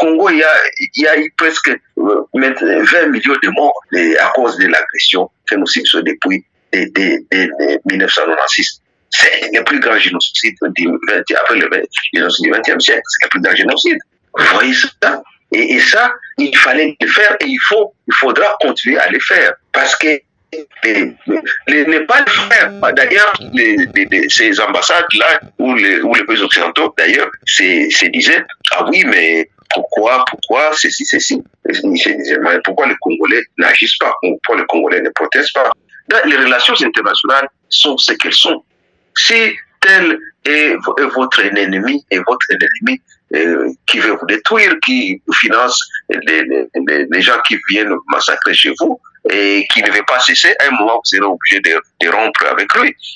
Congo, il y a eu presque 20 millions de morts à cause de l'agression génocide depuis 1996. C'est le plus grand génocide après le génocide du XXe siècle. C'est le plus grand génocide. Vous voyez ça? Et ça, il fallait le faire et il faudra continuer à le faire. Parce que ne pas le faire. D'ailleurs, ces ambassades-là, ou les pays occidentaux, d'ailleurs, se disaient, ah oui, mais pourquoi ceci? Ils se disaient, mais pourquoi les Congolais n'agissent pas? Pourquoi les Congolais ne protestent pas? Donc, les relations internationales sont ce qu'elles sont. Si tel est votre ennemi qui veut vous détruire, qui finance les gens qui viennent massacrer chez vous et qui ne veut pas cesser, à un moment vous serez obligé de rompre avec lui.